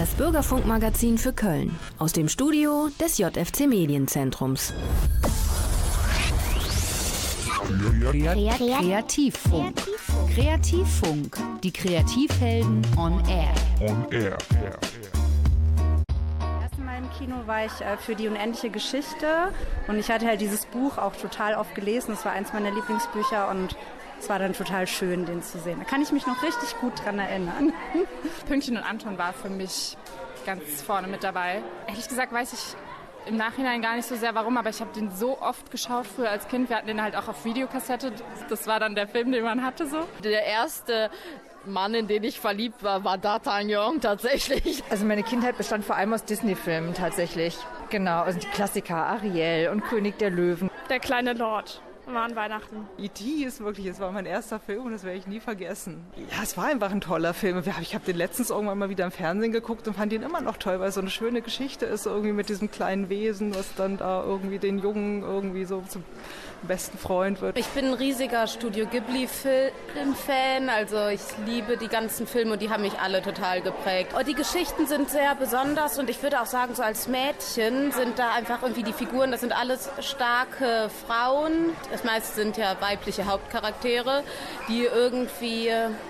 Das Bürgerfunkmagazin für Köln aus dem Studio des JFC Medienzentrums. Kreativfunk. Kreativfunk. Die Kreativhelden on Air. Mal im Kino war ich für die unendliche Geschichte und ich hatte halt dieses Buch auch total oft gelesen. Es war eins meiner Lieblingsbücher und es war dann total schön, den zu sehen. Da kann ich mich noch richtig gut dran erinnern. Pünktchen und Anton war für mich ganz vorne mit dabei. Ehrlich gesagt weiß ich im Nachhinein gar nicht so sehr warum, aber ich habe den so oft geschaut früher als Kind. Wir hatten den halt auch auf Videokassette. Das war dann der Film, den man hatte so. Der erste Mann, in den ich verliebt war D'Artagnan tatsächlich. Also meine Kindheit bestand vor allem aus Disney-Filmen tatsächlich. Genau, also die Klassiker Ariel und König der Löwen. Der kleine Lord war an Weihnachten. E.T. es war mein erster Film und das werde ich nie vergessen. Ja, es war einfach ein toller Film. Ich habe den letztens irgendwann mal wieder im Fernsehen geguckt und fand ihn immer noch toll, weil es so eine schöne Geschichte ist, irgendwie mit diesem kleinen Wesen, was dann da irgendwie den Jungen irgendwie so zum besten Freund wird. Ich bin ein riesiger Studio Ghibli-Film-Fan, also ich liebe die ganzen Filme und die haben mich alle total geprägt. Und die Geschichten sind sehr besonders und ich würde auch sagen, so als Mädchen sind da einfach irgendwie die Figuren, das sind alles starke Frauen. Das meiste sind ja weibliche Hauptcharaktere, die irgendwie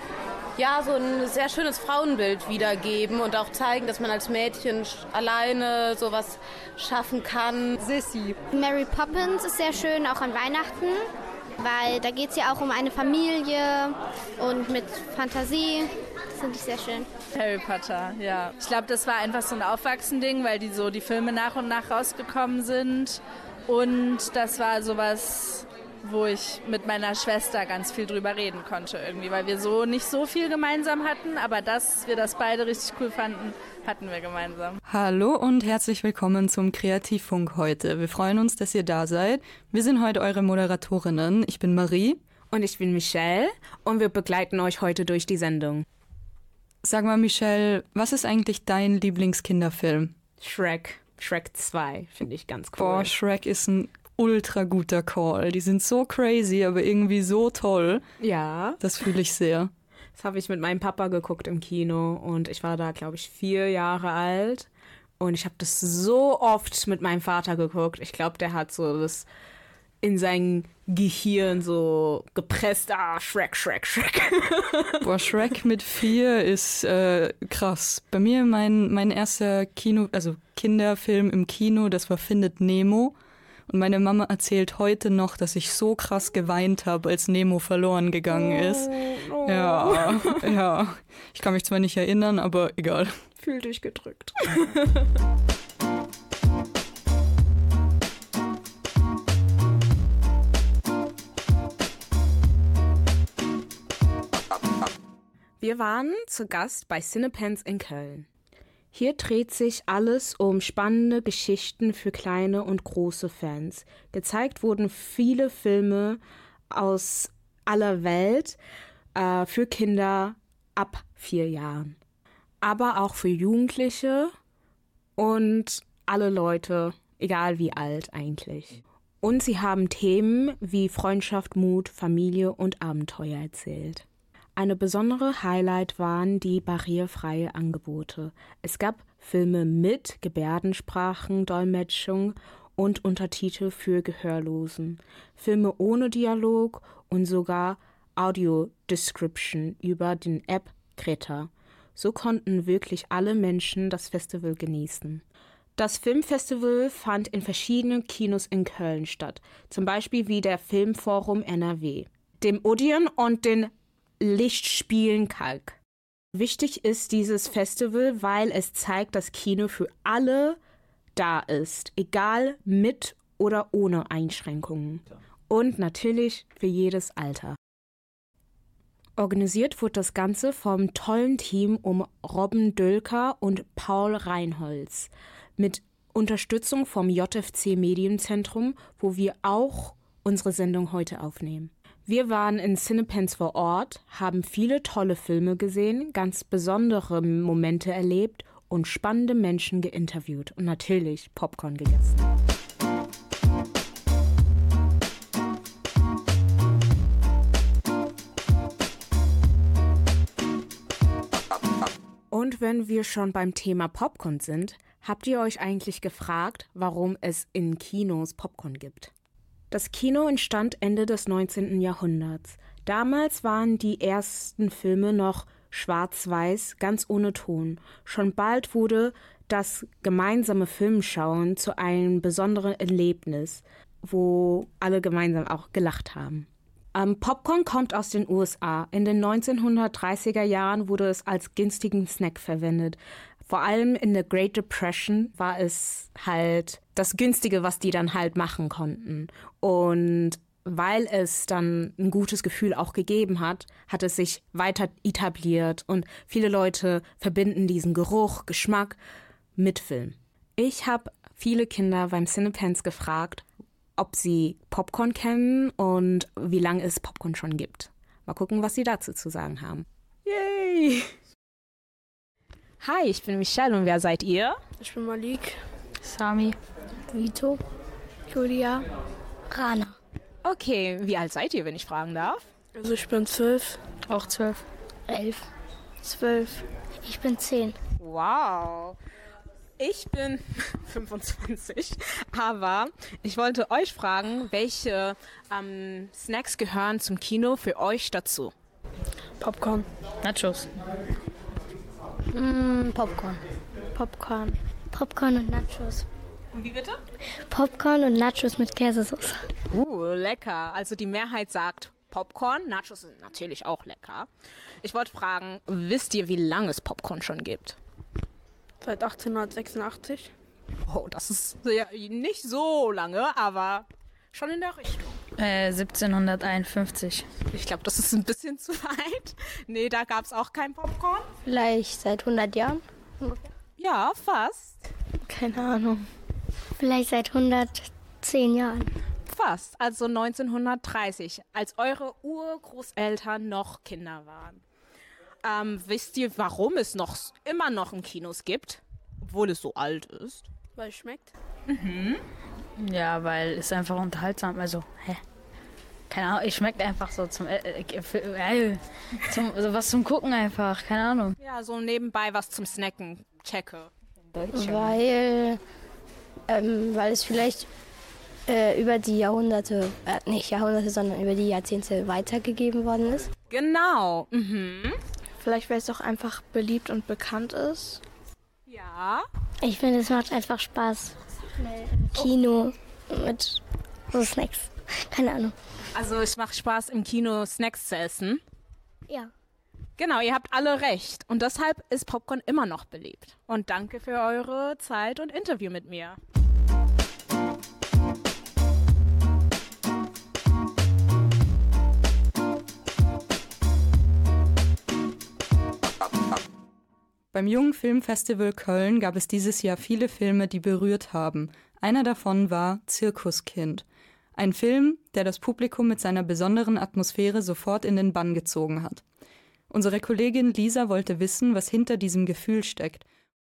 so ein sehr schönes Frauenbild wiedergeben und auch zeigen, dass man als Mädchen alleine sowas schaffen kann. Sissy. Mary Poppins ist sehr schön, auch an Weihnachten, weil da geht es ja auch um eine Familie und mit Fantasie. Das finde ich sehr schön. Harry Potter, ja. Ich glaube, das war einfach so ein Aufwachsending, weil die Filme nach und nach rausgekommen sind. Und das war sowas, wo ich mit meiner Schwester ganz viel drüber reden konnte irgendwie, weil wir so nicht so viel gemeinsam hatten, aber dass wir das beide richtig cool fanden, hatten wir gemeinsam. Hallo und herzlich willkommen zum Kreativfunk heute. Wir freuen uns, dass ihr da seid. Wir sind heute eure Moderatorinnen. Ich bin Marie. Und ich bin Michelle und wir begleiten euch heute durch die Sendung. Sag mal, Michelle, was ist eigentlich dein Lieblingskinderfilm? Shrek 2 finde ich ganz cool. Boah, Shrek ist ein ultra guter Call. Die sind so crazy, aber irgendwie so toll. Ja. Das fühle ich sehr. Das habe ich mit meinem Papa geguckt im Kino und ich war da, glaube ich, 4 Jahre alt und ich habe das so oft mit meinem Vater geguckt. Ich glaube, der hat so das in sein Gehirn so gepresst. Shrek. Boah, Shrek mit 4 ist krass. Bei mir mein erster Kinderfilm im Kino, das war Findet Nemo. Und meine Mama erzählt heute noch, dass ich so krass geweint habe, als Nemo verloren gegangen ist. Oh. Ja. Ich kann mich zwar nicht erinnern, aber egal. Fühl dich gedrückt. Wir waren zu Gast bei Cinepens in Köln. Hier dreht sich alles um spannende Geschichten für kleine und große Fans. Gezeigt wurden viele Filme aus aller Welt für Kinder ab 4 Jahren. Aber auch für Jugendliche und alle Leute, egal wie alt eigentlich. Und sie haben Themen wie Freundschaft, Mut, Familie und Abenteuer erzählt. Eine besondere Highlight waren die barrierefreie Angebote. Es gab Filme mit Gebärdensprachen, Dolmetschung und Untertitel für Gehörlosen, Filme ohne Dialog und sogar Audio-Description über den App Greta. So konnten wirklich alle Menschen das Festival genießen. Das Filmfestival fand in verschiedenen Kinos in Köln statt, zum Beispiel wie der Filmforum NRW, dem Odeon und den Lichtspielen Kalk. Wichtig ist dieses Festival, weil es zeigt, dass Kino für alle da ist, egal mit oder ohne Einschränkungen. Und natürlich für jedes Alter. Organisiert wurde das Ganze vom tollen Team um Robben Dölker und Paul Reinholz mit Unterstützung vom JFC Medienzentrum, wo wir auch unsere Sendung heute aufnehmen. Wir waren in Cinepens vor Ort, haben viele tolle Filme gesehen, ganz besondere Momente erlebt und spannende Menschen geinterviewt und natürlich Popcorn gegessen. Und Und wenn wir schon beim Thema Popcorn sind, habt ihr euch eigentlich gefragt, warum es in Kinos Popcorn gibt? Das Kino entstand Ende des 19. Jahrhunderts. Damals waren die ersten Filme noch schwarz-weiß, ganz ohne Ton. Schon bald wurde das gemeinsame Filmschauen zu einem besonderen Erlebnis, wo alle gemeinsam auch gelacht haben. Popcorn kommt aus den USA. In den 1930er Jahren wurde es als günstigen Snack verwendet. Vor allem in der Great Depression war es halt das Günstige, was die dann halt machen konnten. Und weil es dann ein gutes Gefühl auch gegeben hat, hat es sich weiter etabliert. Und viele Leute verbinden diesen Geruch, Geschmack mit Film. Ich habe viele Kinder beim Cinepens gefragt, ob sie Popcorn kennen und wie lange es Popcorn schon gibt. Mal gucken, was sie dazu zu sagen haben. Yay! Hi, ich bin Michelle und wer seid ihr? Ich bin Malik. Sami. Vito. Julia. Rana. Okay, wie alt seid ihr, wenn ich fragen darf? Also ich bin 12. Auch 12. 11. 12. Ich bin 10. Wow. Ich bin 25, aber ich wollte euch fragen, welche Snacks gehören zum Kino für euch dazu? Popcorn. Nachos. Popcorn. Popcorn. Popcorn und Nachos. Wie bitte? Popcorn und Nachos mit Käsesauce. Lecker. Also die Mehrheit sagt Popcorn. Nachos sind natürlich auch lecker. Ich wollte fragen, wisst ihr, wie lange es Popcorn schon gibt? Seit 1886. Oh, das ist ja nicht so lange, aber schon in der Richtung. 1751. Ich glaube, das ist ein bisschen zu weit. Nee, da gab es auch kein Popcorn. Vielleicht seit 100 Jahren? Ja, fast. Keine Ahnung. Vielleicht seit 110 Jahren. Fast. Also 1930, als eure Urgroßeltern noch Kinder waren. Wisst ihr, warum es immer noch in Kinos gibt, obwohl es so alt ist? Weil es schmeckt. Mhm. Ja, weil es einfach unterhaltsam, also, keine Ahnung, es schmeckt einfach so was zum Gucken einfach, keine Ahnung. Ja, so nebenbei was zum Snacken, checke. Weil es vielleicht über die Jahrhunderte, nicht Jahrhunderte, sondern über die Jahrzehnte weitergegeben worden ist. Genau. Mhm. Vielleicht, weil es auch einfach beliebt und bekannt ist. Ja. Ich finde, es macht einfach Spaß. Im Kino mit so Snacks. Keine Ahnung. Also es macht Spaß, im Kino Snacks zu essen? Ja. Genau, ihr habt alle recht. Und deshalb ist Popcorn immer noch beliebt. Und danke für eure Zeit und Interview mit mir. Beim Jungen Filmfestival Köln gab es dieses Jahr viele Filme, die berührt haben. Einer davon war Zirkuskind. Ein Film, der das Publikum mit seiner besonderen Atmosphäre sofort in den Bann gezogen hat. Unsere Kollegin Lisa wollte wissen, was hinter diesem Gefühl steckt.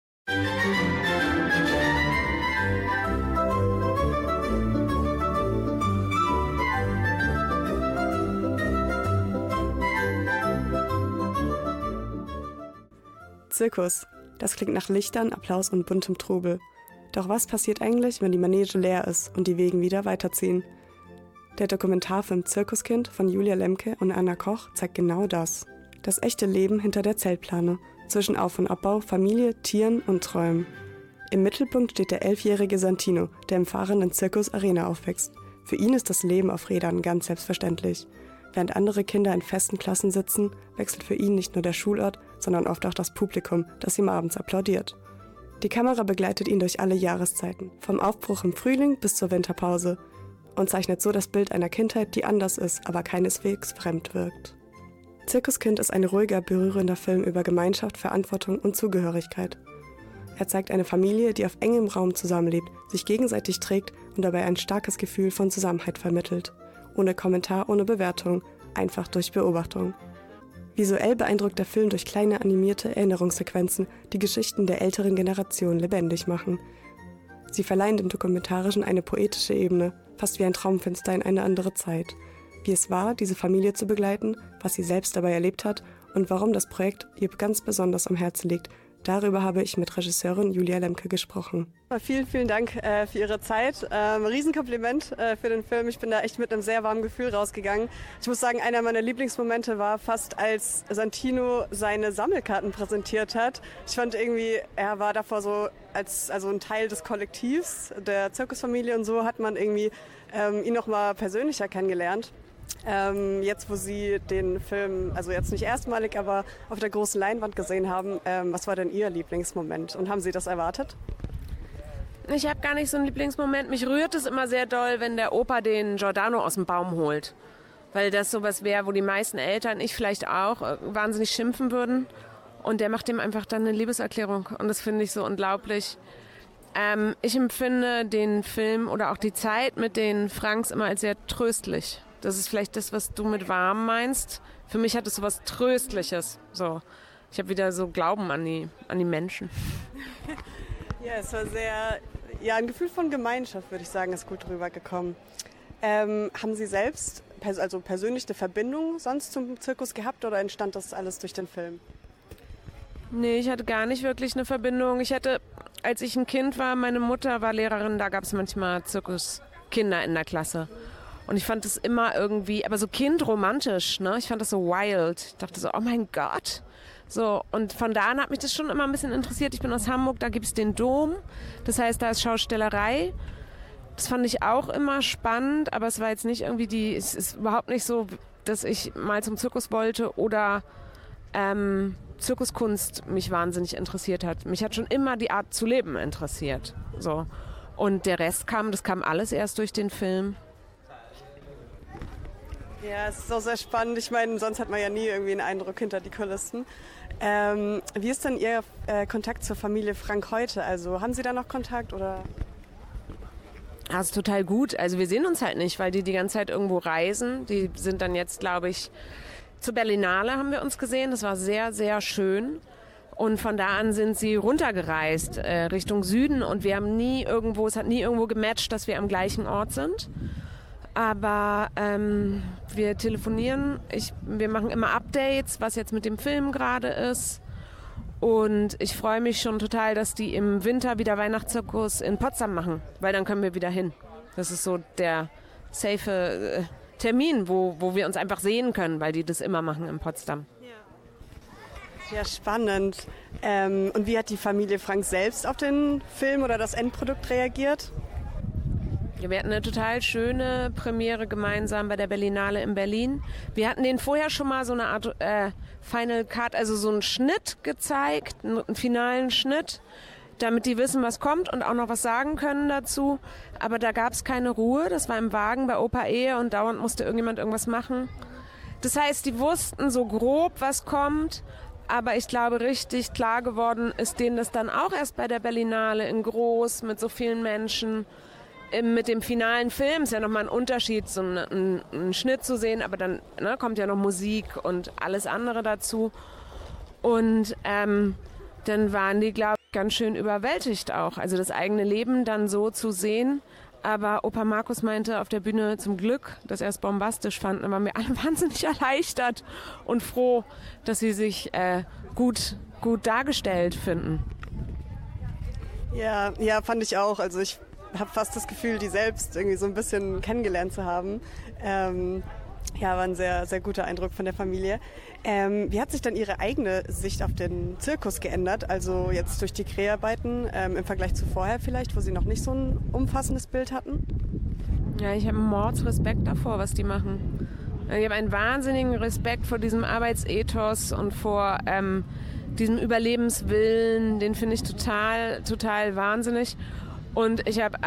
Zirkus. Das klingt nach Lichtern, Applaus und buntem Trubel. Doch was passiert eigentlich, wenn die Manege leer ist und die Wegen wieder weiterziehen? Der Dokumentarfilm Zirkuskind von Julia Lemke und Anna Koch zeigt genau das. Das echte Leben hinter der Zeltplane, zwischen Auf- und Abbau, Familie, Tieren und Träumen. Im Mittelpunkt steht der 11-jährige Santino, der im fahrenden Zirkus Arena aufwächst. Für ihn ist das Leben auf Rädern ganz selbstverständlich. Während andere Kinder in festen Klassen sitzen, wechselt für ihn nicht nur der Schulort, sondern oft auch das Publikum, das ihm abends applaudiert. Die Kamera begleitet ihn durch alle Jahreszeiten, vom Aufbruch im Frühling bis zur Winterpause und zeichnet so das Bild einer Kindheit, die anders ist, aber keineswegs fremd wirkt. Zirkuskind ist ein ruhiger, berührender Film über Gemeinschaft, Verantwortung und Zugehörigkeit. Er zeigt eine Familie, die auf engem Raum zusammenlebt, sich gegenseitig trägt und dabei ein starkes Gefühl von Zusammenhalt vermittelt. Ohne Kommentar, ohne Bewertung, einfach durch Beobachtung. Visuell beeindruckt der Film durch kleine animierte Erinnerungssequenzen, die Geschichten der älteren Generation lebendig machen. Sie verleihen dem Dokumentarischen eine poetische Ebene, fast wie ein Traumfenster in eine andere Zeit. Wie es war, diese Familie zu begleiten, was sie selbst dabei erlebt hat und warum das Projekt ihr ganz besonders am Herzen liegt, Darüber habe ich mit Regisseurin Julia Lemke gesprochen. Vielen, vielen Dank für Ihre Zeit. Riesenkompliment für den Film. Ich bin da echt mit einem sehr warmen Gefühl rausgegangen. Ich muss sagen, einer meiner Lieblingsmomente war fast, als Santino seine Sammelkarten präsentiert hat. Ich fand irgendwie, er war davor so also ein Teil des Kollektivs, der Zirkusfamilie, und so hat man irgendwie ihn noch mal persönlicher kennengelernt. Jetzt, wo Sie den Film, also jetzt nicht erstmalig, aber auf der großen Leinwand gesehen haben, was war denn Ihr Lieblingsmoment und haben Sie das erwartet? Ich habe gar nicht so einen Lieblingsmoment. Mich rührt es immer sehr doll, wenn der Opa den Giordano aus dem Baum holt. Weil das sowas wäre, wo die meisten Eltern, ich vielleicht auch, wahnsinnig schimpfen würden. Und der macht dem einfach dann eine Liebeserklärung. Und das finde ich so unglaublich. Ich empfinde den Film oder auch die Zeit mit den Franks immer als sehr tröstlich. Das ist vielleicht das, was du mit warm meinst. Für mich hat es so was Tröstliches. So. Ich habe wieder so Glauben an die Menschen. Ja, es war ein Gefühl von Gemeinschaft, würde ich sagen, ist gut rübergekommen. Haben Sie selbst persönlich eine Verbindung sonst zum Zirkus gehabt oder entstand das alles durch den Film? Nee, ich hatte gar nicht wirklich eine Verbindung. Als ich ein Kind war, meine Mutter war Lehrerin, da gab es manchmal Zirkuskinder in der Klasse. Und ich fand das immer irgendwie, aber so kindromantisch, ne? Ich fand das so wild. Ich dachte so, oh mein Gott. So, und von da an hat mich das schon immer ein bisschen interessiert. Ich bin aus Hamburg, da gibt es den Dom. Das heißt, da ist Schaustellerei. Das fand ich auch immer spannend, aber es war jetzt nicht irgendwie es ist überhaupt nicht so, dass ich mal zum Zirkus wollte oder Zirkuskunst mich wahnsinnig interessiert hat. Mich hat schon immer die Art zu leben interessiert. So. Und der Rest das kam alles erst durch den Film. Ja, es ist auch sehr spannend. Ich meine, sonst hat man ja nie irgendwie einen Eindruck hinter die Kulissen. Wie ist denn Ihr Kontakt zur Familie Frank heute? Also haben Sie da noch Kontakt oder? Das ist total gut. Also wir sehen uns halt nicht, weil die ganze Zeit irgendwo reisen. Die sind dann jetzt, glaube ich, zur Berlinale haben wir uns gesehen. Das war sehr, sehr schön. Und von da an sind sie runtergereist Richtung Süden. Und es hat nie irgendwo gematcht, dass wir am gleichen Ort sind. Aber wir telefonieren, wir machen immer Updates, was jetzt mit dem Film gerade ist. Und ich freue mich schon total, dass die im Winter wieder Weihnachtszirkus in Potsdam machen, weil dann können wir wieder hin. Das ist so der safe Termin, wo wir uns einfach sehen können, weil die das immer machen in Potsdam. Ja, spannend. Und wie hat die Familie Frank selbst auf den Film oder das Endprodukt reagiert? Wir hatten eine total schöne Premiere gemeinsam bei der Berlinale in Berlin. Wir hatten denen vorher schon mal so eine Art Final Cut, also so einen Schnitt gezeigt, einen finalen Schnitt, damit die wissen, was kommt und auch noch was sagen können dazu. Aber da gab es keine Ruhe. Das war im Wagen bei Opa Ehe und dauernd musste irgendjemand irgendwas machen. Das heißt, die wussten so grob, was kommt. Aber ich glaube, richtig klar geworden ist denen das dann auch erst bei der Berlinale in groß mit so vielen Menschen. Mit dem finalen Film ist ja nochmal ein Unterschied, so einen Schnitt zu sehen, aber dann kommt ja noch Musik und alles andere dazu. Und dann waren die, glaube ich, ganz schön überwältigt auch. Also das eigene Leben dann so zu sehen. Aber Opa Markus meinte auf der Bühne zum Glück, dass er es bombastisch fand. Da waren wir alle wahnsinnig erleichtert und froh, dass sie sich gut dargestellt finden. Ja, fand ich auch. Also ich habe fast das Gefühl, die selbst irgendwie so ein bisschen kennengelernt zu haben. War ein sehr, sehr guter Eindruck von der Familie. Wie hat sich dann Ihre eigene Sicht auf den Zirkus geändert? Also jetzt durch die Dreharbeiten im Vergleich zu vorher vielleicht, wo Sie noch nicht so ein umfassendes Bild hatten? Ja, ich habe Mordsrespekt davor, was die machen. Ich habe einen wahnsinnigen Respekt vor diesem Arbeitsethos und vor diesem Überlebenswillen. Den finde ich total, total wahnsinnig. Und ich habe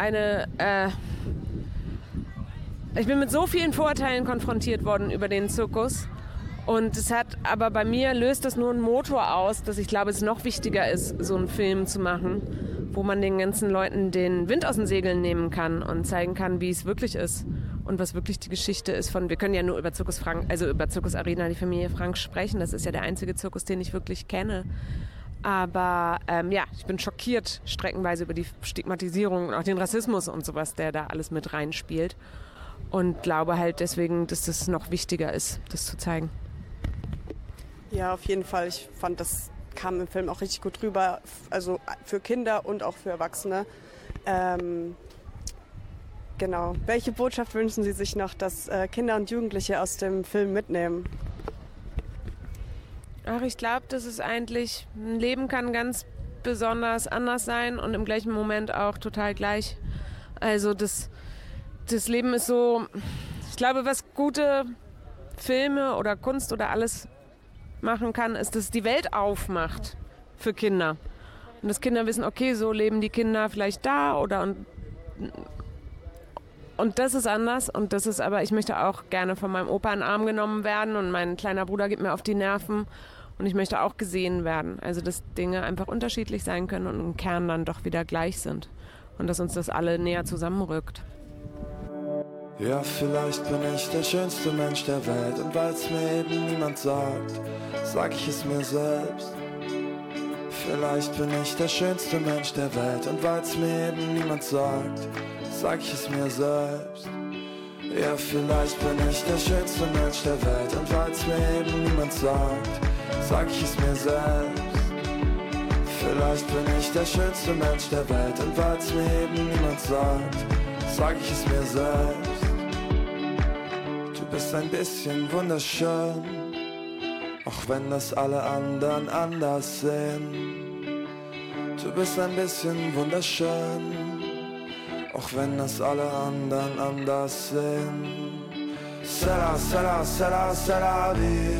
ich bin mit so vielen Vorurteilen konfrontiert worden über den Zirkus. Und aber bei mir löst das nur einen Motor aus, dass ich glaube, es noch wichtiger ist, so einen Film zu machen, wo man den ganzen Leuten den Wind aus den Segeln nehmen kann und zeigen kann, wie es wirklich ist und was wirklich die Geschichte ist wir können ja nur über Zirkus Frank, also über Zirkus Arena, die Familie Frank sprechen. Das ist ja der einzige Zirkus, den ich wirklich kenne. Aber ich bin schockiert streckenweise über die Stigmatisierung und auch den Rassismus und sowas, der da alles mit reinspielt. Und glaube halt deswegen, dass das noch wichtiger ist, das zu zeigen. Ja, auf jeden Fall. Ich fand das kam im Film auch richtig gut rüber, also für Kinder und auch für Erwachsene. Genau. Welche Botschaft wünschen Sie sich noch, dass Kinder und Jugendliche aus dem Film mitnehmen? Ach, ich glaube, das ist eigentlich, ein Leben kann ganz besonders anders sein und im gleichen Moment auch total gleich. Also das Leben ist so, ich glaube, was gute Filme oder Kunst oder alles machen kann, ist, dass es die Welt aufmacht für Kinder. Und dass Kinder wissen, okay, so leben die Kinder vielleicht da oder und das ist anders und das ist aber, ich möchte auch gerne von meinem Opa in den Arm genommen werden und mein kleiner Bruder geht mir auf die Nerven und ich möchte auch gesehen werden. Also dass Dinge einfach unterschiedlich sein können und im Kern dann doch wieder gleich sind und dass uns das alle näher zusammenrückt. Ja, vielleicht bin ich der schönste Mensch der Welt und weil es mir eben niemand sagt, sag ich es mir selbst. Vielleicht bin ich der schönste Mensch der Welt und weil es mir eben niemand sagt, sag ich es mir selbst. Ja, vielleicht bin ich der schönste Mensch der Welt und weil es mir eben niemand sagt, sag ich es mir selbst. Vielleicht bin ich der schönste Mensch der Welt und weil es mir eben niemand sagt, sag ich es mir selbst. Du bist ein bisschen wunderschön, auch wenn das alle anderen anders sehen. Du bist ein bisschen wunderschön, auch wenn das alle anderen anders sehen. Sera, sera, sera, sera,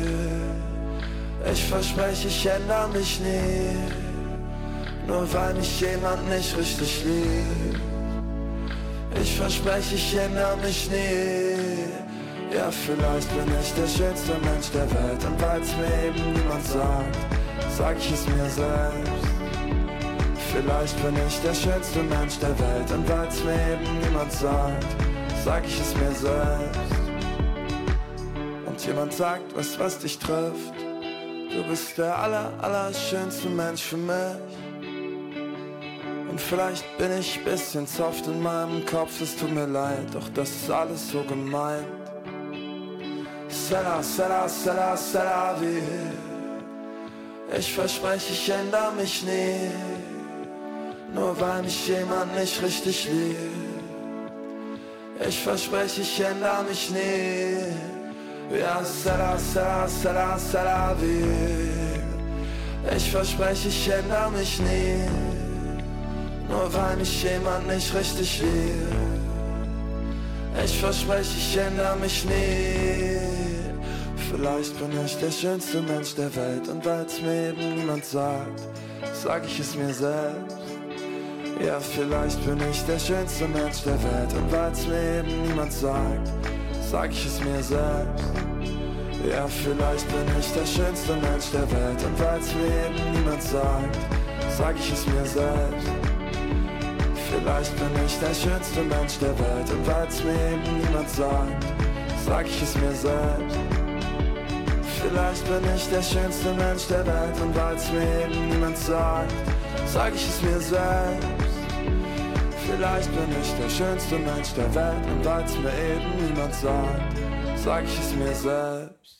ich verspreche, ich ändere mich nie, nur weil mich jemand nicht richtig liebt. Ich verspreche, ich ändere mich nie. Ja, vielleicht bin ich der schönste Mensch der Welt und weil es mir eben niemand sagt, sag ich es mir selbst. Vielleicht bin ich der schönste Mensch der Welt und weil es mir eben niemand sagt, sag ich es mir selbst. Und jemand sagt, was dich trifft, du bist der allerschönste Mensch für mich. Und vielleicht bin ich ein bisschen soft in meinem Kopf, es tut mir leid, doch das ist alles so gemeint. Sera, sera, sera, sera, wie ich verspreche, ich ändere mich nie, nur weil mich jemand nicht richtig liebt. Ich verspreche, ich ändere mich nie. Ja, sera, sera, sera, sera, wie ich verspreche, ich ändere mich nie, nur weil mich jemand nicht richtig liebt. Ich verspreche, ich ändere mich nie. Vielleicht bin ich der schönste Mensch der Welt und weil es mir eben niemand sagt, sag ich es mir selbst. Ja, vielleicht bin ich der schönste Mensch der Welt und weil es mir eben niemand sagt, sag ich es mir selbst. Ja, vielleicht bin ich der schönste Mensch der Welt und weil es mir eben niemand sagt, sag ich es mir selbst. Vielleicht bin ich der schönste Mensch der Welt und weil es mir eben niemand sagt, sag ich es mir selbst. Vielleicht bin ich der schönste Mensch der Welt und weil es mir eben niemand sagt, sag ich es mir selbst. Vielleicht bin ich der schönste Mensch der Welt und weil es mir eben niemand sagt, sag ich es mir selbst.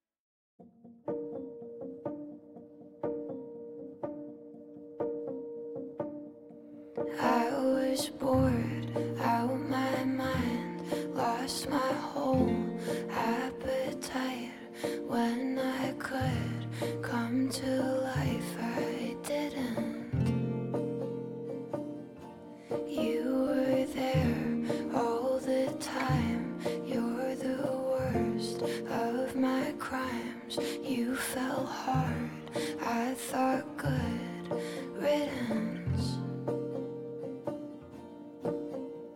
I was bored out of my mind, lost my whole appetite. When I could come to life, I didn't. You were there all the time. You're the worst of my crimes. You fell hard, I thought good riddance.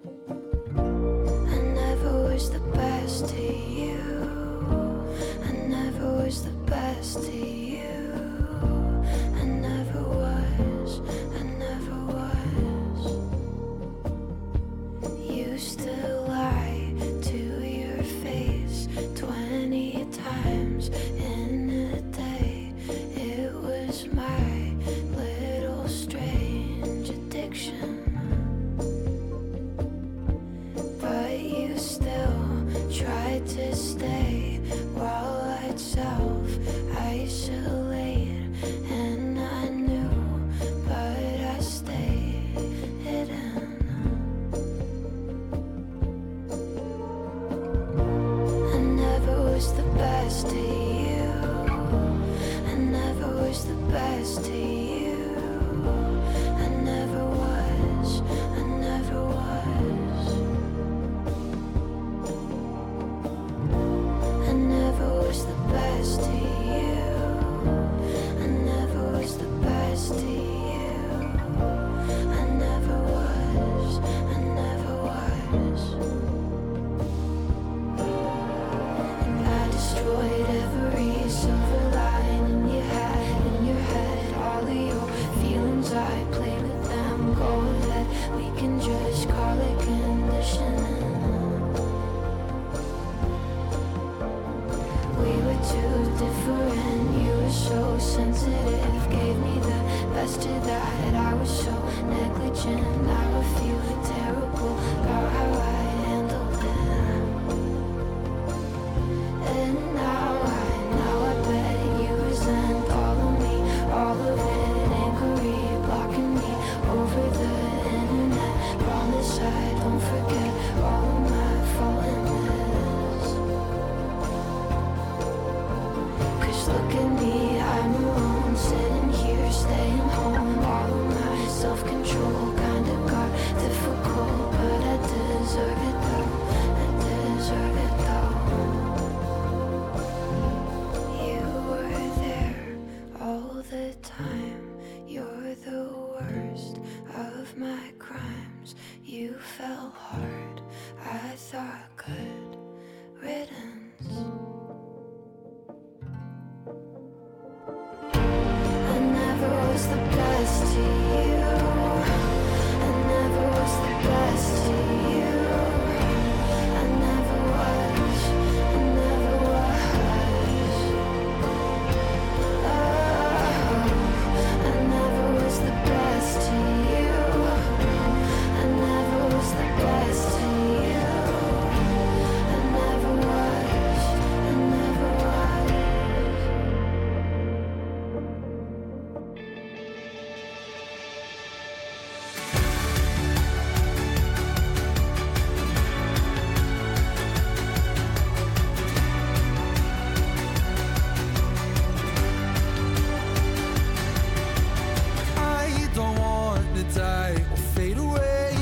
attention. Now I feel terrible about how I handled it. And now I bet you resent all of me, all of it, angry, blocking me over the internet. Promise I don't forget all of my fallenness. 'Cause look at me, I'm alone, sitting here, staying home. All of my self-control kinda got difficult, but I deserve it though. I deserve it though. You were there all the time. You're the worst of my crimes. You fell hard. I thought good riddance. I never was the best to you. I never was the best to you. I never was. I never was. Oh, I never was the best to you. I never was the best to you. I never was. I never was. I don't want to die or fade away.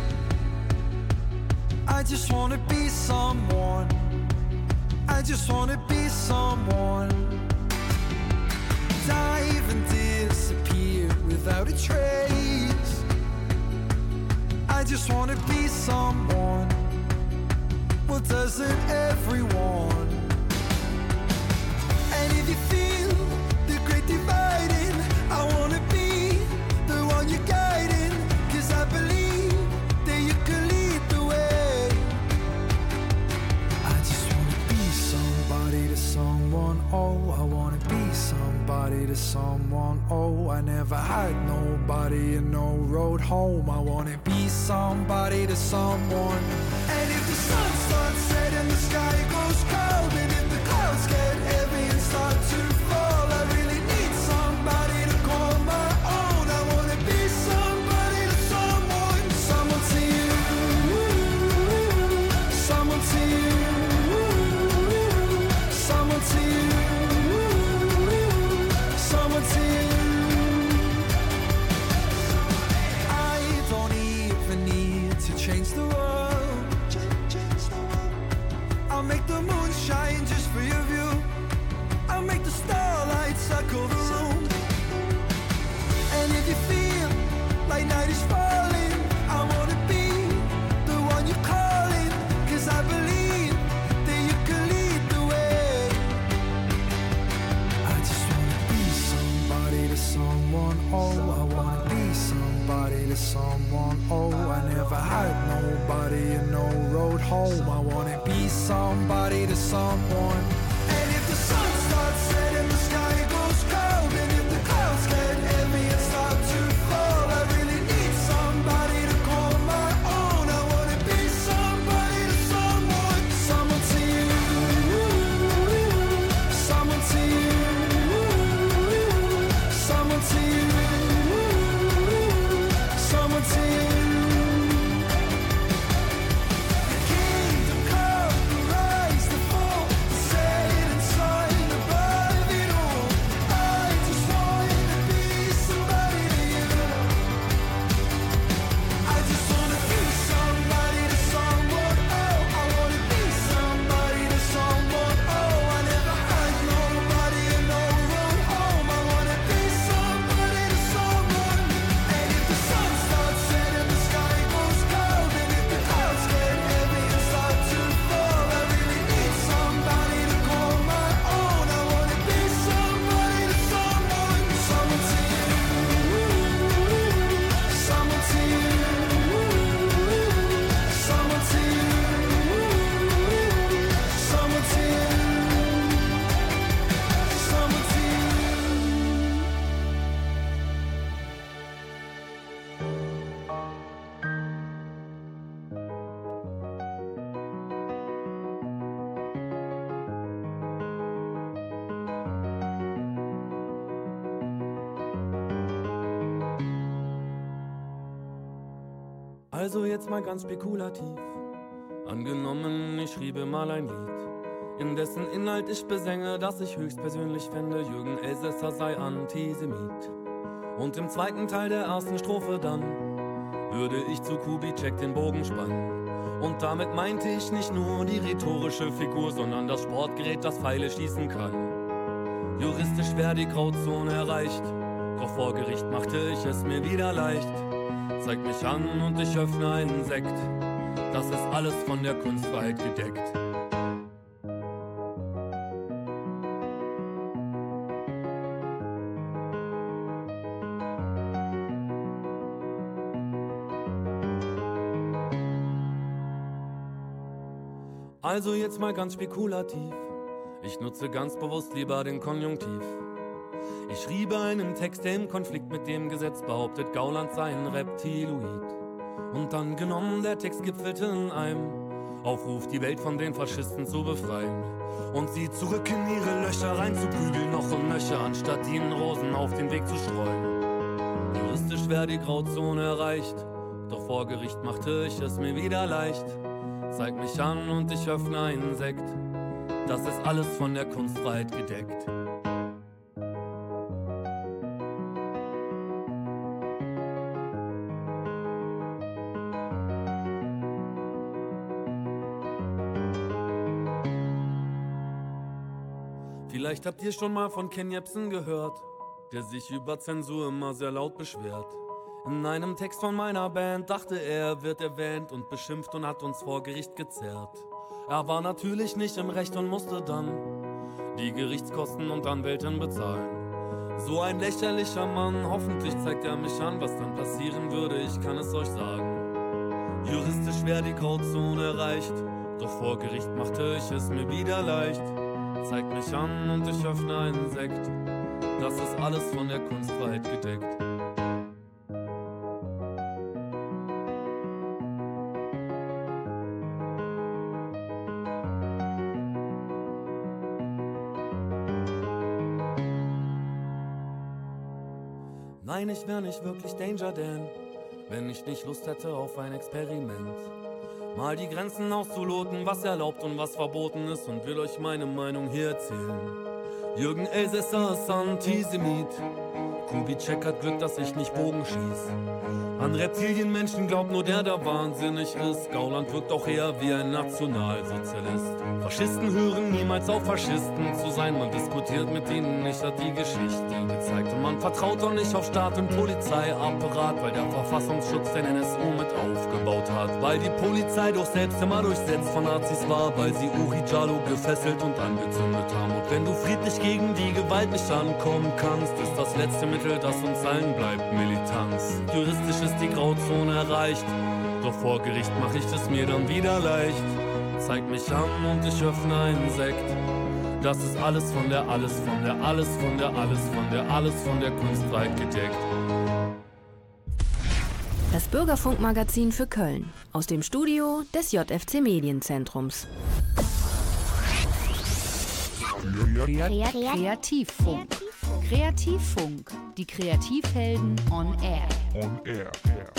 I just want to be someone. I just want to be someone. Dive and disappear without a trace. I just want to be someone. Well, doesn't everyone? And if you feel the great dividing, I want to be the one you're guiding. 'Cause I believe that you can lead the way. I just want to be somebody to someone. Oh, I want to be somebody to someone. Oh, I never had nobody and no road home. I want to be somebody to someone. And if the sun starts setting, the sky goes cold, and if the clouds get heavy and start to fall, I really need somebody to call my own. I want to be somebody to someone. Someone to you. Someone to you. Someone to you. Someone to you. I don't even need to change the world. I'll make the moon shine just for your view. I'll make the starlight circle the room. And if you feel like night is falling, I wanna be the one you're calling. 'Cause I believe that you can lead the way. I just wanna be somebody to someone. Oh, I wanna be somebody to someone. Oh, I never had nobody and no road home. I wanna be somebody to someone. And if the sun starts setting, the sky goes cold, and if the clouds get heavy and start to fall, I really need somebody to call my own. I wanna be somebody to someone. Someone to you. Someone to you. Someone to you. Someone to you. The kingdom come, the rise, the fall, say Also jetzt mal ganz spekulativ. Angenommen, ich schriebe mal ein Lied, in dessen Inhalt ich besänge, dass ich höchstpersönlich fände, Jürgen Elsässer sei Antisemit. Und im zweiten Teil der ersten Strophe dann würde ich zu Kubitschek den Bogen spannen. Und damit meinte ich nicht nur die rhetorische Figur, sondern das Sportgerät, das Pfeile schießen kann. Juristisch wäre die Grauzone erreicht, doch vor Gericht machte ich es mir wieder leicht. Zeig mich an und ich öffne einen Sekt, das ist alles von der Kunstfreiheit gedeckt. Also jetzt mal ganz spekulativ, ich nutze ganz bewusst lieber den Konjunktiv. Ich schriebe einen Text, der im Konflikt mit dem Gesetz behauptet, Gauland sei ein Reptiloid. Und dann genommen, der Text gipfelte in einem Aufruf, die Welt von den Faschisten zu befreien. Und sie zurück in ihre Löcher reinzuprügeln, noch und nöcher, anstatt ihnen Rosen auf den Weg zu streuen. Juristisch wäre die Grauzone erreicht, doch vor Gericht machte ich es mir wieder leicht. Zeig mich an und ich öffne einen Sekt, das ist alles von der Kunstfreiheit gedeckt. Vielleicht habt ihr schon mal von Ken Jebsen gehört, der sich über Zensur immer sehr laut beschwert. In einem Text von meiner Band dachte er wird erwähnt und beschimpft und hat uns vor Gericht gezerrt. Er war natürlich nicht im Recht und musste dann die Gerichtskosten und Anwältin bezahlen. So ein lächerlicher Mann, hoffentlich zeigt er mich an, was dann passieren würde, ich kann es euch sagen. Juristisch wäre die Grauzone erreicht, doch vor Gericht machte ich es mir wieder leicht. Zeig mich an und ich öffne einen Sekt, das ist alles von der Kunstfreiheit gedeckt. Nein, ich wär nicht wirklich Danger Dan, wenn ich nicht Lust hätte auf ein Experiment. Mal die Grenzen auszuloten, was erlaubt und was verboten ist, und will euch meine Meinung hier erzählen. Jürgen Elsässer ist Antisemit, Kubitschek hat Glück, dass ich nicht Bogen schieß. An Reptilienmenschen glaubt nur der wahnsinnig ist. Gauland wirkt auch eher wie ein Nationalsozialist. Faschisten hören niemals auf, Faschisten zu sein. Man diskutiert mit ihnen nicht, hat die Geschichte gezeigt. Und man vertraut auch nicht auf Staat und Polizeiapparat, weil der Verfassungsschutz den NSU mit aufgebaut hat. Weil die Polizei doch selbst immer durchsetzt von Nazis war, weil sie Uri Jallo gefesselt und angezündet haben. Und wenn du friedlich gegen die Gewalt nicht ankommen kannst, ist das letzte Mittel, das uns allen bleibt, Militanz. Juristisch ist die Grauzone erreicht, doch vor Gericht mach ich es mir dann wieder leicht. Zeig mich an und ich öffne einen Sekt, das ist alles von der, alles von der, alles von der, alles von der, alles von der Kunstfreiheit gedeckt. Das Bürgerfunkmagazin für Köln aus dem Studio des JFC Medienzentrums. Kreativfunk. Kreativfunk. Die Kreativhelden on Air. On Air.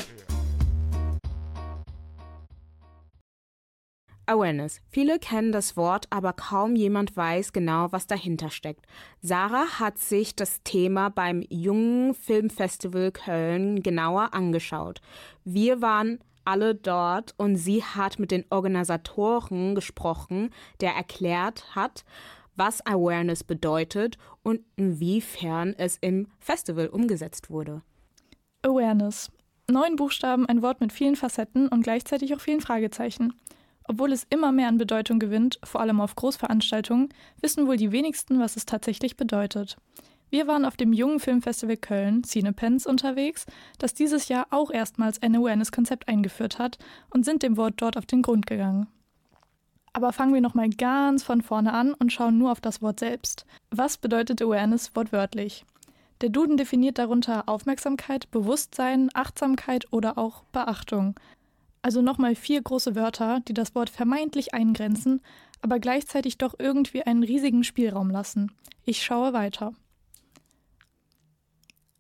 Awareness. Viele kennen das Wort, aber kaum jemand weiß genau, was dahinter steckt. Sarah hat sich das Thema beim Jungen Filmfestival Köln genauer angeschaut. Wir waren alle dort und sie hat mit den Organisatoren gesprochen, der erklärt hat, was Awareness bedeutet und inwiefern es im Festival umgesetzt wurde. Awareness. 9 Buchstaben, ein Wort mit vielen Facetten und gleichzeitig auch vielen Fragezeichen. Obwohl es immer mehr an Bedeutung gewinnt, vor allem auf Großveranstaltungen, wissen wohl die wenigsten, was es tatsächlich bedeutet. Wir waren auf dem Jungen Filmfestival Köln, Cinepens, unterwegs, das dieses Jahr auch erstmals ein Awareness-Konzept eingeführt hat, und sind dem Wort dort auf den Grund gegangen. Aber fangen wir nochmal ganz von vorne an und schauen nur auf das Wort selbst. Was bedeutet Awareness wortwörtlich? Der Duden definiert darunter Aufmerksamkeit, Bewusstsein, Achtsamkeit oder auch Beachtung. Also nochmal 4 große Wörter, die das Wort vermeintlich eingrenzen, aber gleichzeitig doch irgendwie einen riesigen Spielraum lassen. Ich schaue weiter.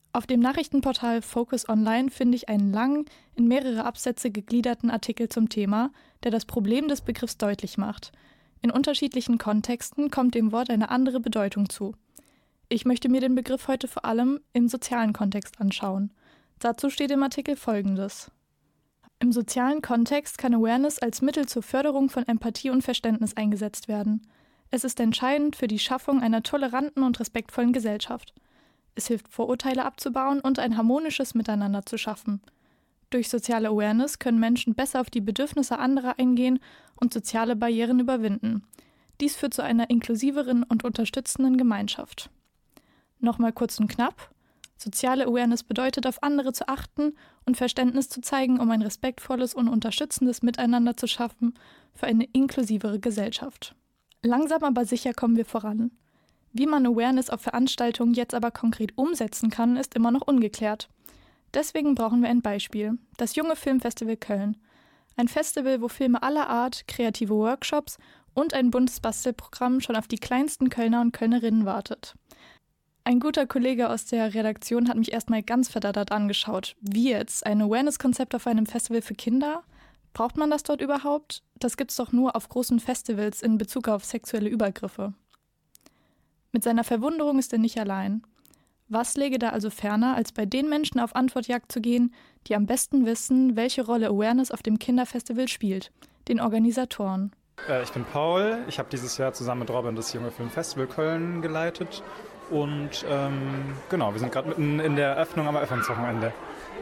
Auf dem Nachrichtenportal Focus Online finde ich einen langen, in mehrere Absätze gegliederten Artikel zum Thema, der das Problem des Begriffs deutlich macht. In unterschiedlichen Kontexten kommt dem Wort eine andere Bedeutung zu. Ich möchte mir den Begriff heute vor allem im sozialen Kontext anschauen. Dazu steht im Artikel Folgendes. Im sozialen Kontext kann Awareness als Mittel zur Förderung von Empathie und Verständnis eingesetzt werden. Es ist entscheidend für die Schaffung einer toleranten und respektvollen Gesellschaft. Es hilft, Vorurteile abzubauen und ein harmonisches Miteinander zu schaffen. Durch soziale Awareness können Menschen besser auf die Bedürfnisse anderer eingehen und soziale Barrieren überwinden. Dies führt zu einer inklusiveren und unterstützenden Gemeinschaft. Nochmal kurz und knapp. Soziale Awareness bedeutet, auf andere zu achten und Verständnis zu zeigen, um ein respektvolles und unterstützendes Miteinander zu schaffen für eine inklusivere Gesellschaft. Langsam aber sicher kommen wir voran. Wie man Awareness auf Veranstaltungen jetzt aber konkret umsetzen kann, ist immer noch ungeklärt. Deswegen brauchen wir ein Beispiel: das Junge Filmfestival Köln. Ein Festival, wo Filme aller Art, kreative Workshops und ein buntes Bastelprogramm schon auf die kleinsten Kölner und Kölnerinnen wartet. Ein guter Kollege aus der Redaktion hat mich erstmal ganz verdattert angeschaut. Wie jetzt? Ein Awareness-Konzept auf einem Festival für Kinder? Braucht man das dort überhaupt? Das gibt's doch nur auf großen Festivals in Bezug auf sexuelle Übergriffe. Mit seiner Verwunderung ist er nicht allein. Was läge da also ferner, als bei den Menschen auf Antwortjagd zu gehen, die am besten wissen, welche Rolle Awareness auf dem Kinderfestival spielt, den Organisatoren. Ich bin Paul, ich habe dieses Jahr zusammen mit Robin das Junge Filmfestival Köln geleitet und wir sind gerade mitten in der Eröffnung am Eröffnungswochenende.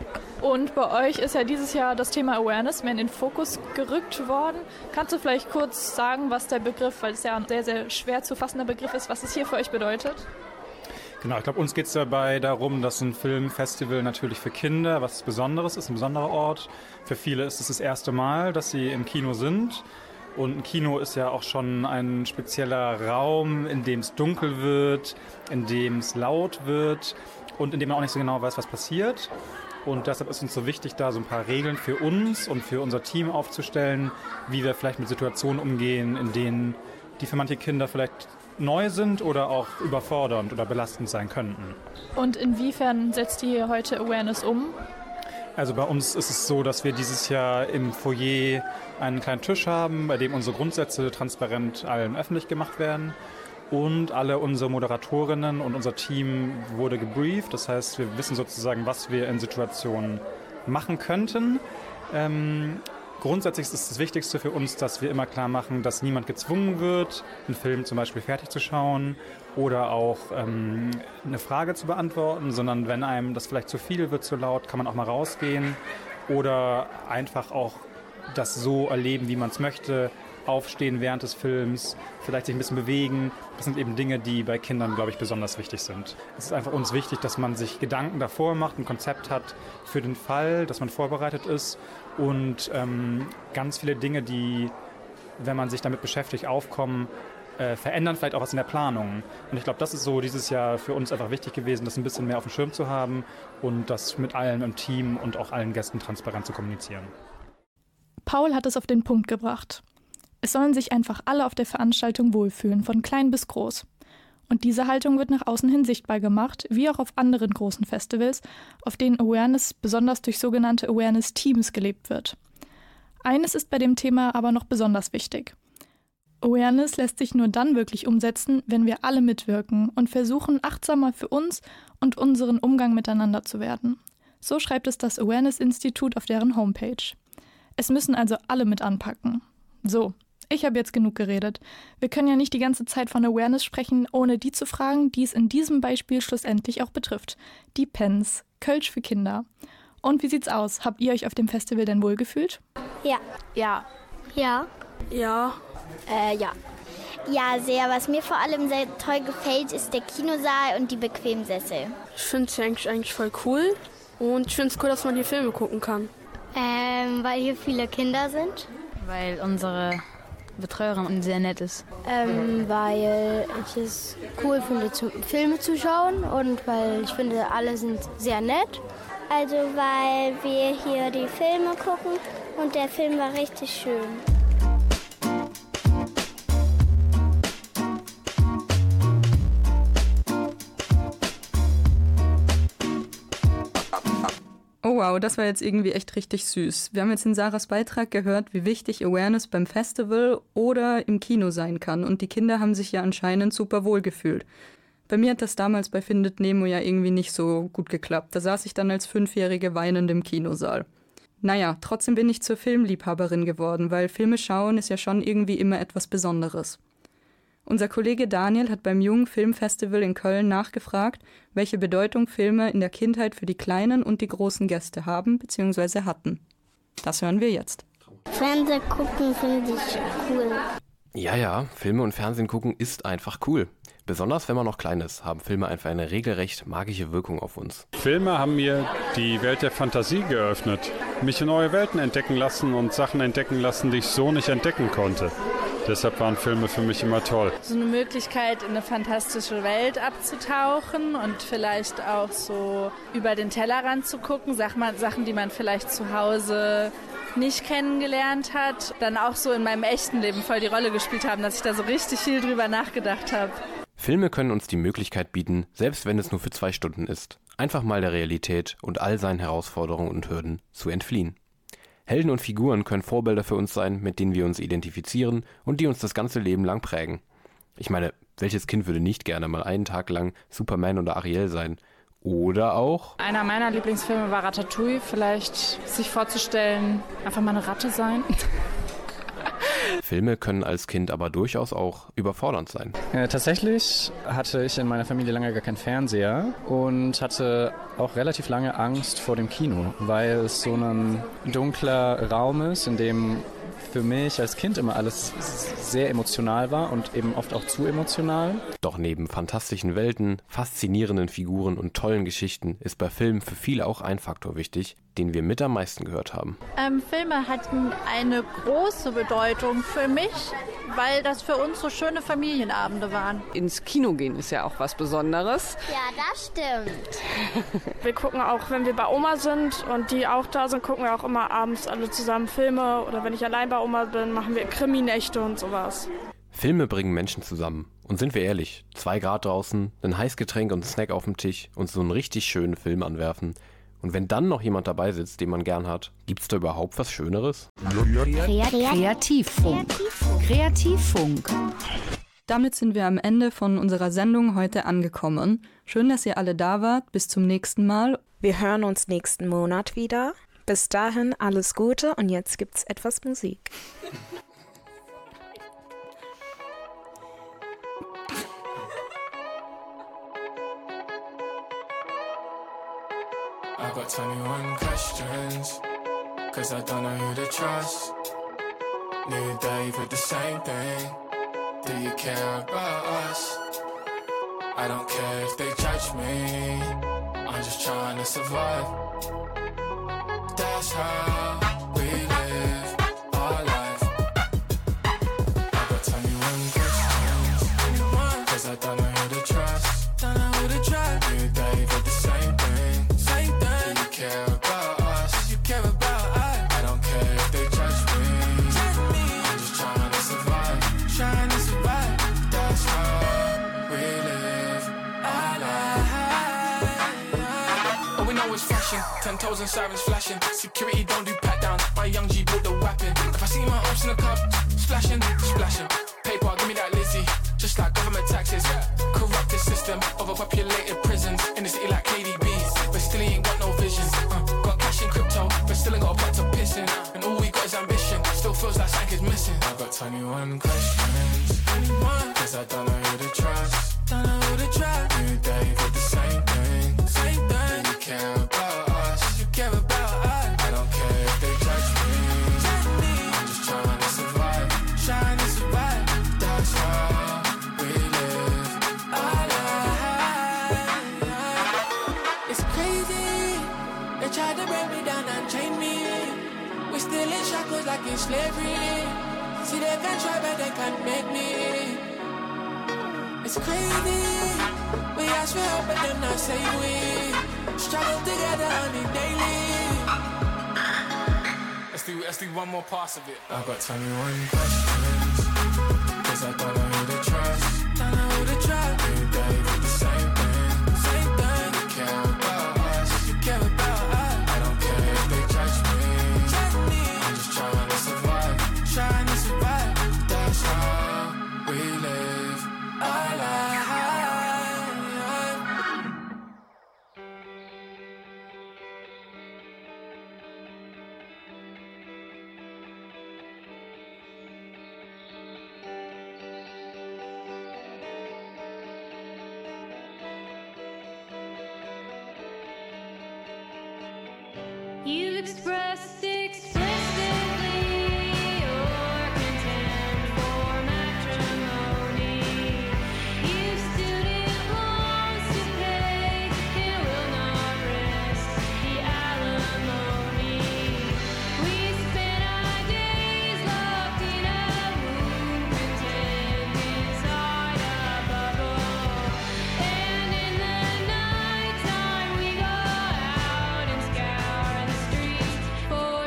Und bei euch ist ja dieses Jahr das Thema Awareness mehr in den Fokus gerückt worden. Kannst du vielleicht kurz sagen, was der Begriff, weil es ja ein sehr, sehr schwer zu fassender Begriff ist, was es hier für euch bedeutet? Genau, ich glaube, uns geht es dabei darum, dass ein Filmfestival natürlich für Kinder was Besonderes ist, ein besonderer Ort. Für viele ist es das erste Mal, dass sie im Kino sind. Und ein Kino ist ja auch schon ein spezieller Raum, in dem es dunkel wird, in dem es laut wird und in dem man auch nicht so genau weiß, was passiert. Und deshalb ist uns so wichtig, da so ein paar Regeln für uns und für unser Team aufzustellen, wie wir vielleicht mit Situationen umgehen, in denen die für manche Kinder vielleicht neu sind oder auch überfordernd oder belastend sein könnten. Und inwiefern setzt ihr heute Awareness um? Also bei uns ist es so, dass wir dieses Jahr im Foyer einen kleinen Tisch haben, bei dem unsere Grundsätze transparent allen öffentlich gemacht werden. Und alle unsere Moderatorinnen und unser Team wurde gebrieft. Das heißt, wir wissen sozusagen, was wir in Situationen machen könnten. Grundsätzlich ist es das Wichtigste für uns, dass wir immer klar machen, dass niemand gezwungen wird, einen Film zum Beispiel fertig zu schauen oder auch eine Frage zu beantworten, sondern wenn einem das vielleicht zu viel wird, zu laut, kann man auch mal rausgehen oder einfach auch das so erleben, wie man es möchte, aufstehen während des Films, vielleicht sich ein bisschen bewegen. Das sind eben Dinge, die bei Kindern, glaube ich, besonders wichtig sind. Es ist einfach uns wichtig, dass man sich Gedanken davor macht, ein Konzept hat für den Fall, dass man vorbereitet ist und ganz viele Dinge, die, wenn man sich damit beschäftigt, aufkommen, verändern vielleicht auch was in der Planung. Und ich glaube, das ist so dieses Jahr für uns einfach wichtig gewesen, das ein bisschen mehr auf dem Schirm zu haben und das mit allen im Team und auch allen Gästen transparent zu kommunizieren. Paul hat es auf den Punkt gebracht. Es sollen sich einfach alle auf der Veranstaltung wohlfühlen, von klein bis groß. Und diese Haltung wird nach außen hin sichtbar gemacht, wie auch auf anderen großen Festivals, auf denen Awareness besonders durch sogenannte Awareness-Teams gelebt wird. Eines ist bei dem Thema aber noch besonders wichtig. Awareness lässt sich nur dann wirklich umsetzen, wenn wir alle mitwirken und versuchen, achtsamer für uns und unseren Umgang miteinander zu werden. So schreibt es das Awareness-Institut auf deren Homepage. Es müssen also alle mit anpacken. So, ich habe jetzt genug geredet. Wir können ja nicht die ganze Zeit von Awareness sprechen, ohne die zu fragen, die es in diesem Beispiel schlussendlich auch betrifft. Die Pens, Kölsch für Kinder. Und wie sieht's aus? Habt ihr euch auf dem Festival denn wohlgefühlt? Ja. Ja. Ja. Ja. Ja. Ja, sehr. Was mir vor allem sehr toll gefällt, ist der Kinosaal und die bequemen Sessel. Ich finde es eigentlich voll cool. Und ich finde es cool, dass man hier Filme gucken kann. Weil hier viele Kinder sind. Weil unsere Betreuerin sehr nett ist. Weil ich es cool finde, Filme zu schauen und weil ich finde, alle sind sehr nett. Also weil wir hier die Filme gucken und der Film war richtig schön. Oh wow, das war jetzt irgendwie echt richtig süß. Wir haben jetzt in Sarahs Beitrag gehört, wie wichtig Awareness beim Festival oder im Kino sein kann. Und die Kinder haben sich ja anscheinend super wohl gefühlt. Bei mir hat das damals bei Findet Nemo ja irgendwie nicht so gut geklappt. Da saß ich dann als 5-Jährige weinend im Kinosaal. Naja, trotzdem bin ich zur Filmliebhaberin geworden, weil Filme schauen ist ja schon irgendwie immer etwas Besonderes. Unser Kollege Daniel hat beim Jungen Filmfestival in Köln nachgefragt, welche Bedeutung Filme in der Kindheit für die kleinen und die großen Gäste haben bzw. hatten. Das hören wir jetzt. Fernsehen gucken finde ich cool. Ja, Filme und Fernsehen gucken ist einfach cool. Besonders wenn man noch klein ist, haben Filme einfach eine regelrecht magische Wirkung auf uns. Filme haben mir die Welt der Fantasie geöffnet, mich in neue Welten entdecken lassen und Sachen entdecken lassen, die ich so nicht entdecken konnte. Deshalb waren Filme für mich immer toll. So eine Möglichkeit, in eine fantastische Welt abzutauchen und vielleicht auch so über den Tellerrand zu gucken, Sachen, die man vielleicht zu Hause nicht kennengelernt hat, dann auch so in meinem echten Leben voll die Rolle gespielt haben, dass ich da so richtig viel drüber nachgedacht habe. Filme können uns die Möglichkeit bieten, selbst wenn es nur für 2 Stunden ist, einfach mal der Realität und all seinen Herausforderungen und Hürden zu entfliehen. Helden und Figuren können Vorbilder für uns sein, mit denen wir uns identifizieren und die uns das ganze Leben lang prägen. Ich meine, welches Kind würde nicht gerne mal einen Tag lang Superman oder Ariel sein? Oder auch... Einer meiner Lieblingsfilme war Ratatouille. Vielleicht sich vorzustellen, einfach mal eine Ratte sein. Filme können als Kind aber durchaus auch überfordernd sein. Tatsächlich hatte ich in meiner Familie lange gar keinen Fernseher und hatte auch relativ lange Angst vor dem Kino, weil es so ein dunkler Raum ist, in dem für mich als Kind immer alles sehr emotional war und eben oft auch zu emotional. Doch neben fantastischen Welten, faszinierenden Figuren und tollen Geschichten ist bei Filmen für viele auch ein Faktor wichtig, den wir mit am meisten gehört haben. Filme hatten eine große Bedeutung für mich, weil das für uns so schöne Familienabende waren. Ins Kino gehen ist ja auch was Besonderes. Ja, das stimmt. Wir gucken auch, wenn wir bei Oma sind und die auch da sind, gucken wir auch immer abends alle zusammen Filme. Oder wenn ich allein bei Oma bin, machen wir Kriminächte und sowas. Filme bringen Menschen zusammen. Und sind wir ehrlich, 2 Grad draußen, ein Heißgetränk und ein Snack auf dem Tisch und so einen richtig schönen Film anwerfen. Und wenn dann noch jemand dabei sitzt, den man gern hat, gibt's da überhaupt was Schöneres? Kreativfunk. Kreativfunk. Damit sind wir am Ende von unserer Sendung heute angekommen. Schön, dass ihr alle da wart. Bis zum nächsten Mal. Wir hören uns nächsten Monat wieder. Bis dahin alles Gute und jetzt gibt's etwas Musik. I got 21 questions, cause I don't know who to trust. New day with the same thing. Do you care about us? I don't care if they judge me, I'm just trying to survive. That's how we live our life. I got 21 questions, cause I don't know who to trust. Don't know who to trust. New day with the same thing. Same thing. Do you care about us? Do you care about us? I don't care if they judge me. I'm just trying to survive. Trying to survive. That's how we live our life. All we know is fashion. 10 toes and sirens flashing. Security don't do pat downs. My young G bought the weapon. If I see my arms in the cup, splashing, splashing. Paper, give me that Lizzie. Just like government taxes. Corrupted system, overpopulated prisons. In the city like KDBs, but still he ain't got no vision. Got cash in crypto, but still ain't got a pot to piss in. And all we got is ambition. Still feels like something is missing. I got 21 questions. 21, cause I don't know who to trust. Don't know who to trust. New day with the same thing. Same thing. Do you care about us? Do you care about us? I don't care if they judge me. I'm just trying to survive. Trying to survive. That's how we live our life. It's crazy. They tried to break me down and chain me. We're still in shackles like in slavery. See they can try but they can't make me. It's crazy. We ask for help but them not say we. Struggle together on the daily. Let's do one more pass of it. I got 21 questions, cause I don't know who to trust. Don't know who to trust. New day with the same thing. Same thing. Do you care about us? Do you care about us? I don't care. You've expressed explicitly your contempt for matrimony. You student loans to pay and will not risk the alimony. We spent our days locked in a room, content inside a bubble. And in the nighttime we go out and scour the streets for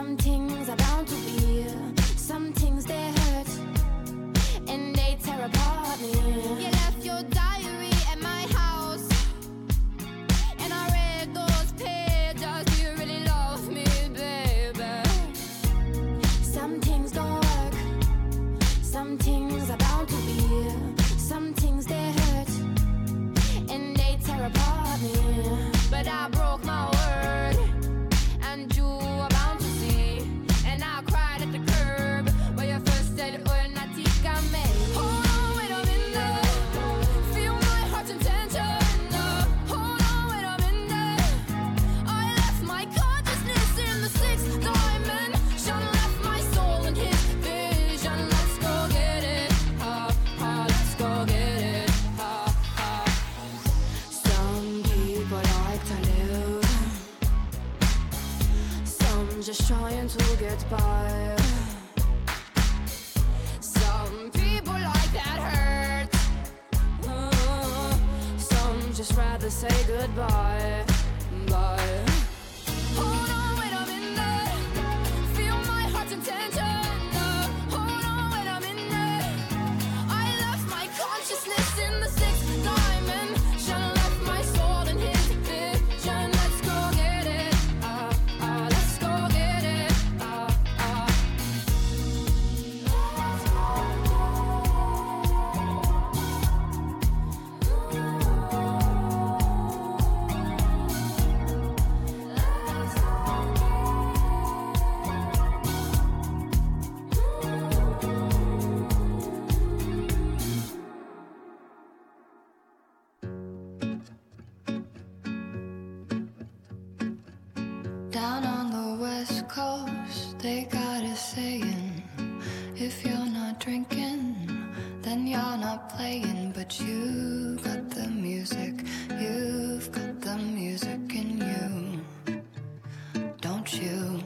Some things are bound to be, some things they hurt, and they tear apart me. You left your diary at my house, and I read those pages. Do you really love me, baby? Some things don't work, some things are bound to be, some things they hurt, and they tear apart me. But I broke my word, and you were bound to see, and I cried at the curb where you first said, "Oh, natika me." Hold on, wait a minute, feel my heart in tension. Hold on, wait a minute, I left my consciousness in the sixth dimension, left my soul in his vision. Let's go get it, let's go get it, Some people like to live, some just trying to get by. Some people like that hurt, some just rather say goodbye. Bye. Hold on, wait a minute, feel my heart in tension. Hold on, wait a minute, I left my consciousness in the sixth dimension, left my soul in his vision. Let's go get it, let's go get it, Down on the west coast, they got a saying, if you're not drinking, then you're not playing. But you got the music, you've got the music in you, don't you?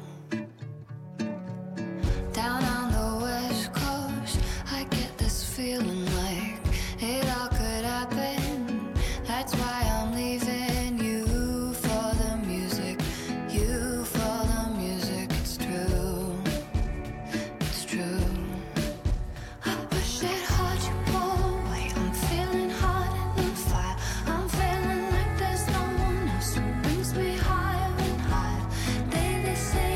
Down on the west coast, I get this feeling like it all could happen. That's why I'm leaving you for the music, you for the music. It's true, it's true. I wish it hurt you more. Wait, I'm feeling hot and fire. I'm feeling like there's no one else who brings me higher and higher. They say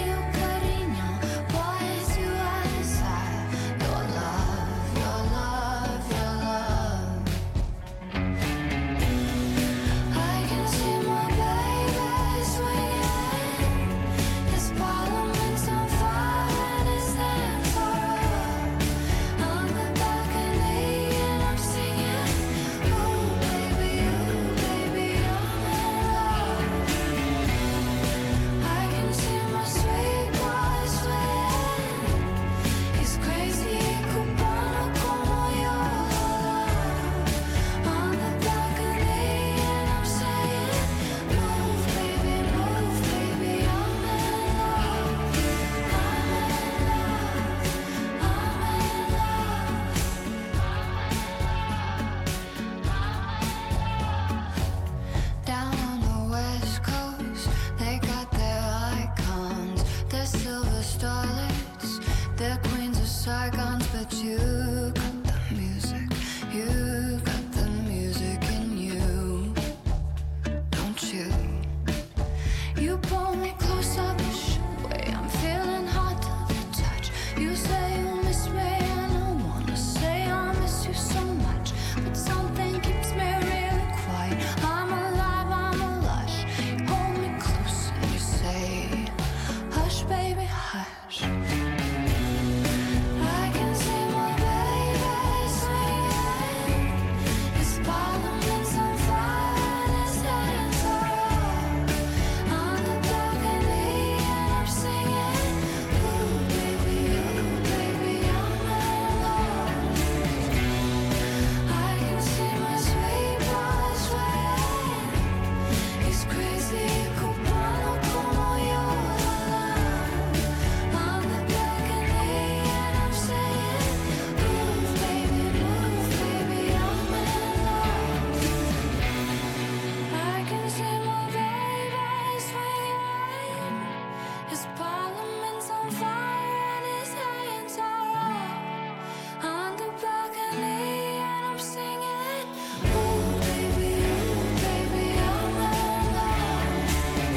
on fire and his hands are up on the balcony, and I'm singing, ooh baby, I'm in love.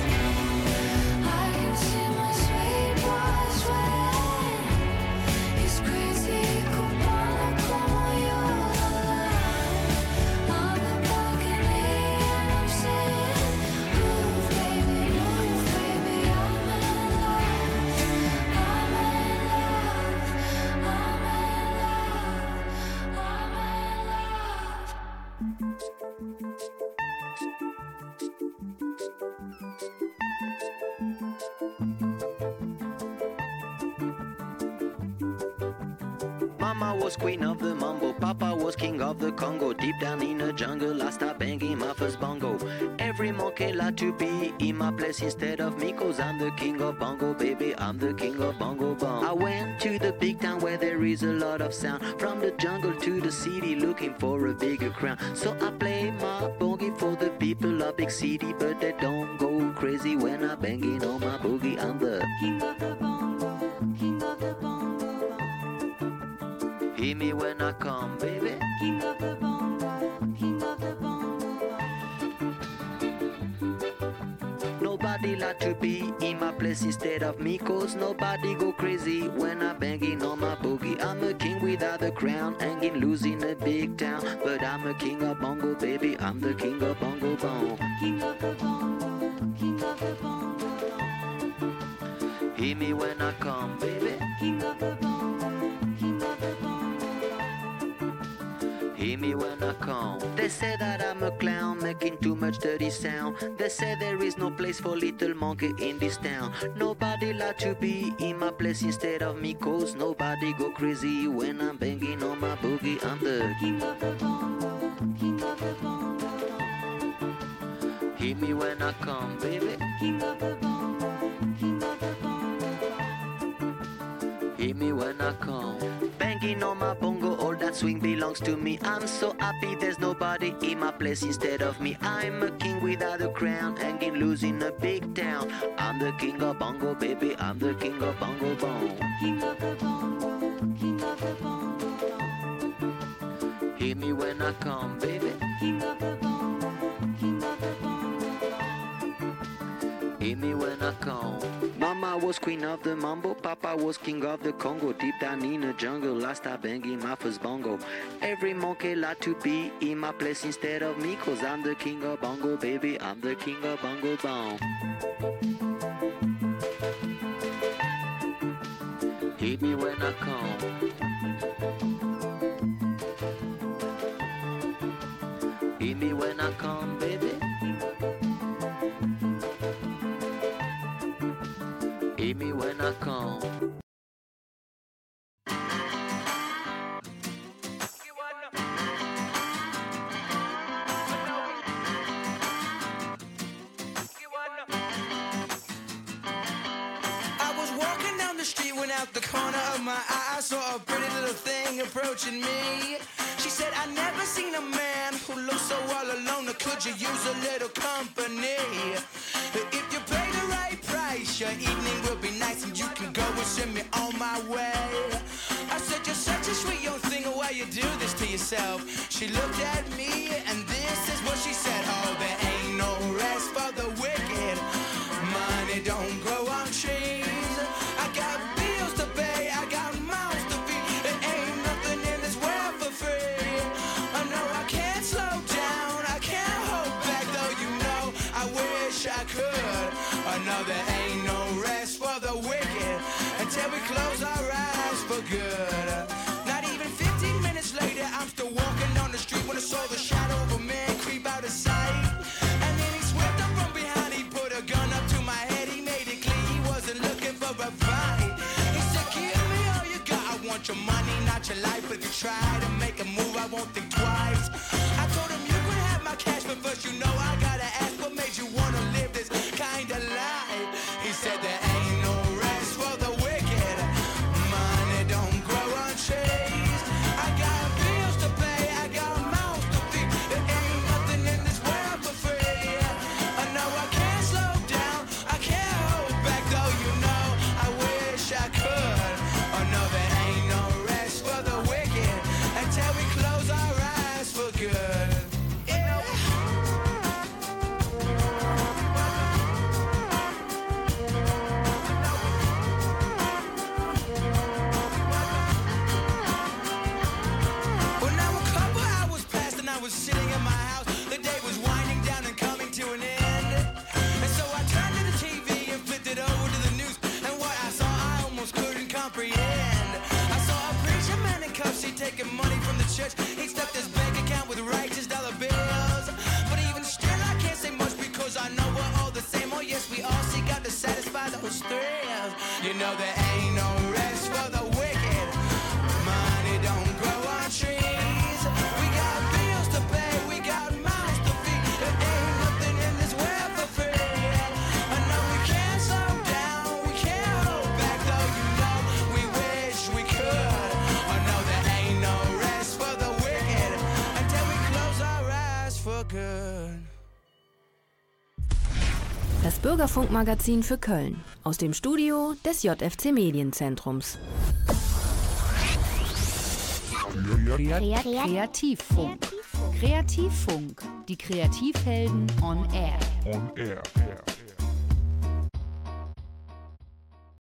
I can see my sweet boy sweating. He's crazy, cubano como yo. On the balcony, and I'm saying, move baby, I'm in love. I'm in love, I'm in love, I'm in love. Mama was queen of the mambo, Papa was king of the Congo. Deep down in the jungle, I start banging my first bongo. Every monkey like to be in my place instead of me, 'cause I'm the king of bongo, baby, I'm the king of bongo bong. I went to the big town where there is a lot of sound, from the jungle to the city looking for a bigger crown. So I play my boogie for the people of big city, but they don't go crazy when I'm banging on my boogie. I'm the king of the bongo, king of the bongo. Hear me when I come, baby. King of the bongo, king of the bongo. Nobody like to be in my place instead of me, 'cause nobody go crazy when I'm banging on my boogie. I'm a king without a crown, hanging loose in a big town, but I'm a king of bongo, baby, I'm the king of bongo bong. King of the bongo, king of the bongo. Hear me when I come, baby. King of the bongo, king of the bongo. Hear me when I come. They say that I'm a clown, making too much dirty sound. They say there is no place for little monkey in this town. Nobody like to be in my place instead of me, 'cause nobody go crazy when I'm banging on my boogie. I'm the king of the bongo, king of the bongo. Hear me when I come, baby. King of the bongo, king of the bongo. Hear me when I come. Banging on my bongo, all that swing belongs to me. I'm so happy there's nobody in my place instead of me. I'm a king without a crown, hanging loose in a big town. I'm the king of bongo, baby, I'm the king of bongo bong. King of the bongo, king of the bongo. Hear me when I come, baby. King of the bongo, king of the bongo. Hear me when I come. Mama was queen of the mambo, Papa was king of the Congo. Deep down in the jungle, I start banging my first bongo. Every monkey like to be in my place instead of me, 'cause I'm the king of bongo, baby, I'm the king of bongo bong. Hit me when I come. Hit me when I come, baby. Hit me when I come. Out the corner of my eye, I saw a pretty little thing approaching me. She said, I never seen a man who looks so all alone. Could you use a little company? If you pay the right price, your evening will be nice and you can go and send me on my way. I said, you're such a sweet young thing, why you do this to yourself? She looked at me and this is what she said. Oh, there ain't no rest for the wicked. Money don't grow on trees. I got bills to pay, I got mouths to feed. There ain't nothing in this world for free. I know I can't slow down, I can't hold back, though you know I wish I could. I know there ain't no rest for the wicked until we close our eyes for good. Not even 15 minutes later, I'm still walking down the street when I saw the shadow of a man creep out of sight. And then he swept up from behind, he put a gun up to my head, he made it clear he wasn't looking for a fight. He said, give me all you got, I want your money, not your life. But if you try to make a move, I won't think twice. I told him you could have my cash, but first you know I gotta ask, what made you wanna live this kind of life? He said there ain't no rest for the wicked. Money don't grow on trees. I got bills to pay, I got mouths to feed. There ain't nothing in this world for free. I know I can't slow down, I can't hold back, though you know I wish I endless thrills. You know there ain't no rest for the wicked. Money don't grow on trees. We got bills to pay, we got mouths to feed. There ain't nothing in this world for free. I know we can't slow down, we can't hold back, though you know we wish we could. I know there ain't no rest for the wicked until we close our eyes for good. Das Bürgerfunkmagazin für Köln aus dem Studio des JFC Medienzentrums. Kreativfunk. Kreativfunk. Die Kreativhelden on Air.